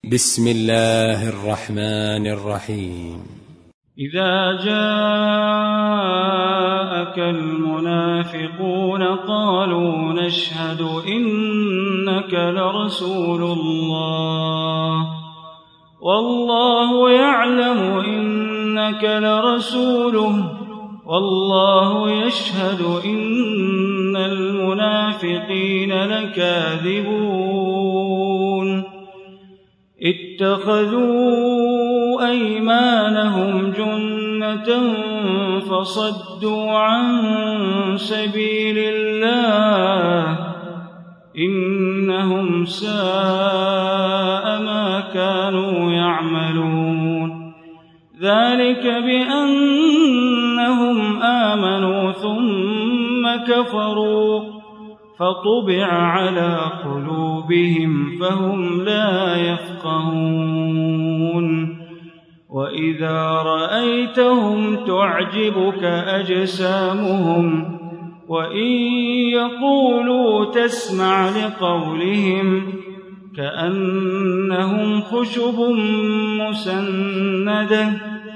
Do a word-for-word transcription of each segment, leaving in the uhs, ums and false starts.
بسم الله الرحمن الرحيم. إذا جاءك المنافقون قالوا نشهد إنك لرسول الله والله يعلم إنك لرسوله والله يشهد إن المنافقين لكاذبون اتخذوا أيمانهم جنة فصدوا عن سبيل الله إنهم ساء ما كانوا يعملون ذلك بأنهم آمنوا ثم كفروا فطبع على قلوبهم فهم لا يفقهون وإذا رأيتهم تعجبك أجسامهم وإن يقولوا تسمع لقولهم كأنهم خشب مسندة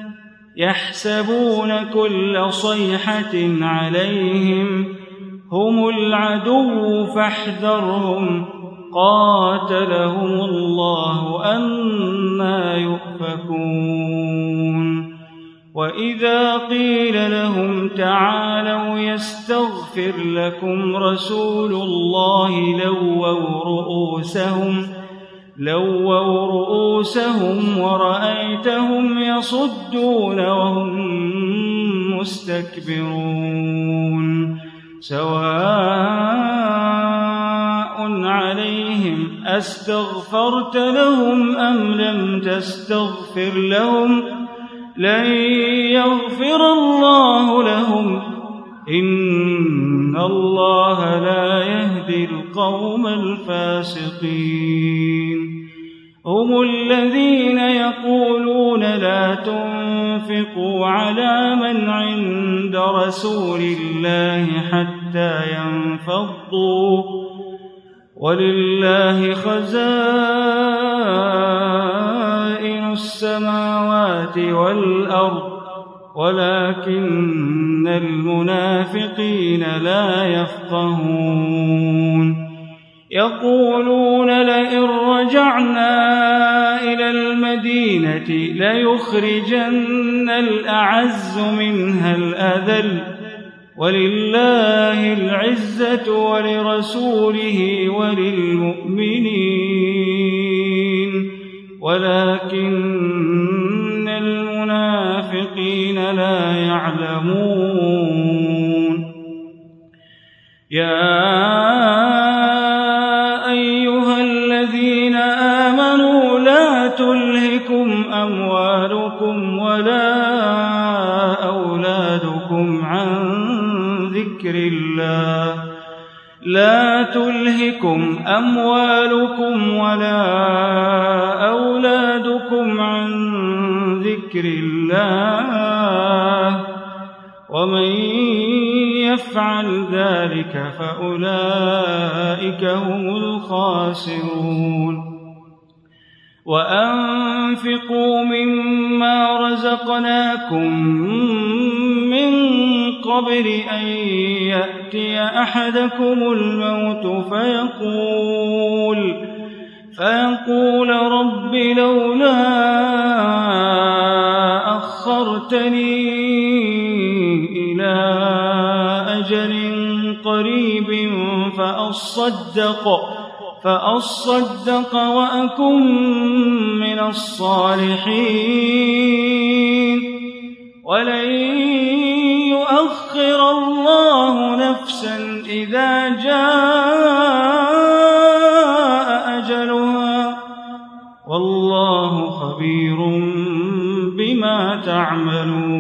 يحسبون كل صيحة عليهم هم العدو فاحذرهم قاتلهم الله أنى يؤفكون وإذا قيل لهم تعالوا يستغفر لكم رسول الله لووا رؤوسهم لووا رؤوسهم ورأيتهم يصدون وهم مستكبرون سواء عليهم أستغفرت لهم أم لم تستغفر لهم لن يغفر الله لهم إن الله لا يهدي القوم الفاسقين هم الذين يقولون لا تنفقوا على من عند رسول الله حتى ينفضوا ولله خزائن السماوات والأرض ولكن المنافقين لا يفقهون يقولون لئن رجعنا إلى المدينة ليخرجن الأعز منها الأذل ولله العزة ولرسوله وللمؤمنين ولكن المنافقين لا يعلمون يا تلهكم أموالكم ولا أولادكم عن ذكر الله لا تلهكم أموالكم ولا أولادكم عن ذكر الله ومن يفعل ذلك فأولئك هم الخاسرون وأنفقوا مما رزقناكم من قبل أن يأتي أحدكم الموت فيقول فيقول رب لولا أخرتني إلى أجل قريب فأصدق فأصدق وأكن من الصالحين ولن يؤخر الله نفسا إذا جاء أجلها والله خبير بما تعملون